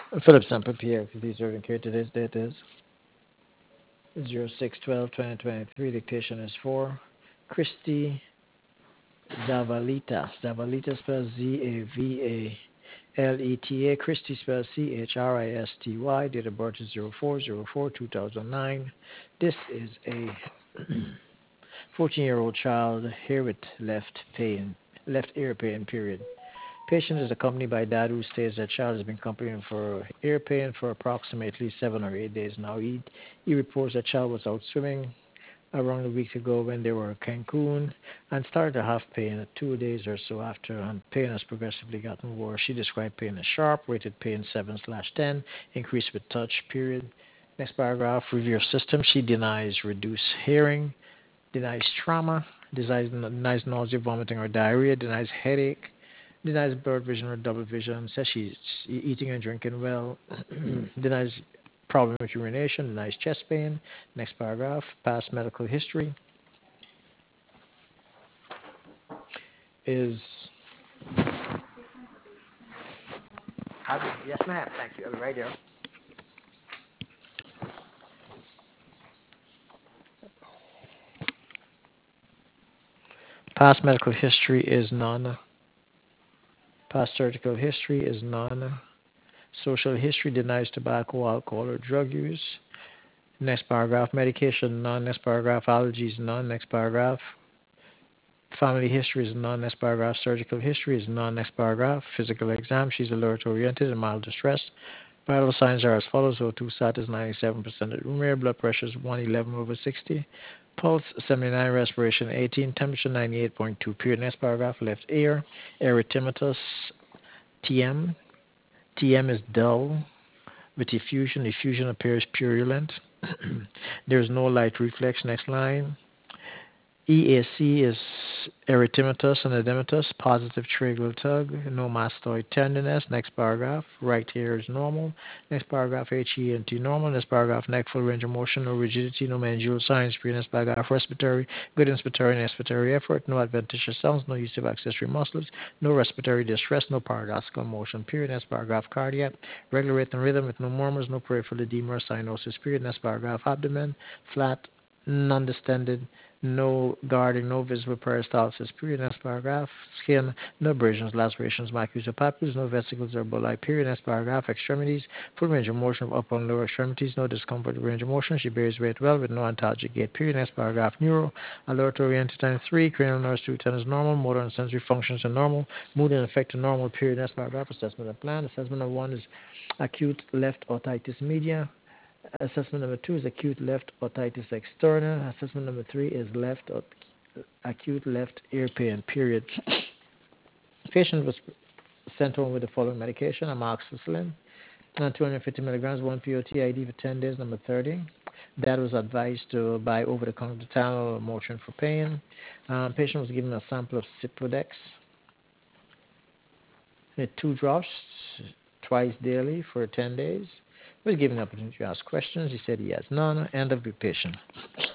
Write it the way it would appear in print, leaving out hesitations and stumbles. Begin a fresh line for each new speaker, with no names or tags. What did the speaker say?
Philip Sample Pierre, please serving care. Today's date is 06/12/2023. Dictation is for Christy Zavalita. Zavalita spells Zavaleta. Christy spells Christy. Date of birth is 04/04/2009. This is a 14-year-old child here with left ear pain, period. Patient is accompanied by dad who states that child has been complaining for ear pain for approximately 7 or 8 days now. He reports that child was out swimming around a week ago when they were in Cancun and started to have pain 2 days or so after, and pain has progressively gotten worse. She described pain as sharp, rated pain 7/10, increased with touch, period. Next paragraph, review of system. She denies reduced hearing, denies trauma, denies nausea, vomiting, or diarrhea, denies headache, denies blurred vision or double vision, says she's eating and drinking well, denies problem with urination, denies chest pain. Next paragraph, past medical history is. Yes, ma'am. Thank you. I'll be right there. Past medical history is none. Past surgical history is none. Social history denies tobacco, alcohol, or drug use. Next paragraph, medication none. Next paragraph, allergies none. Next paragraph, family history is none. Next paragraph, surgical history is none. Next paragraph, physical exam, she's alert oriented and mild distress. Vital signs are as follows: O2 sat is 97% at room air, blood pressure is 111/60, pulse 79, respiration 18, temperature 98.2. Period. Next paragraph, left ear, erythematous, TM. TM is dull with effusion. Effusion appears purulent. There is no light reflex. Next line. EAC is erythematous and edematous, positive tragal tug, no mastoid tenderness. Next paragraph, right ear is normal. Next paragraph, HENT normal. Next paragraph, neck full range of motion, no rigidity, no meningeal signs. Next paragraph, respiratory, good inspiratory and expiratory effort, no adventitious sounds, no use of accessory muscles, no respiratory distress, no paradoxical motion. Period. Next paragraph, cardiac, regular rate and rhythm with no murmurs, no peripheral edema or cyanosis. Period. Next paragraph, abdomen, flat, non-distended, no guarding, no visible peristalsis. Period. Next paragraph. Skin, no abrasions, lacerations, macules, or papules, no vesicles or bulli. Period. Next paragraph. Extremities, full range of motion of upper and lower extremities, no discomfort or range of motion. She bears weight well with no antalgic gait. Period. Next paragraph. Neuro, alert oriented time 3, cranial nerves 2, 10 is normal, motor and sensory functions are normal, mood and affect are normal. Period. Next paragraph. Assessment and plan. Assessment of 1 is acute left otitis media. Assessment number 2 is acute left otitis externa. Assessment number 3 is acute left ear pain, period. Patient was sent home with the following medication: amoxicillin, 250 milligrams, 1 POT ID for 10 days, number 30. Dad was advised to buy over-the-counter Tylenol or Motrin for pain. Patient was given a sample of Ciprodex, 2 drops twice daily for 10 days. Was given the opportunity to ask questions. He said he has none. End of the patient.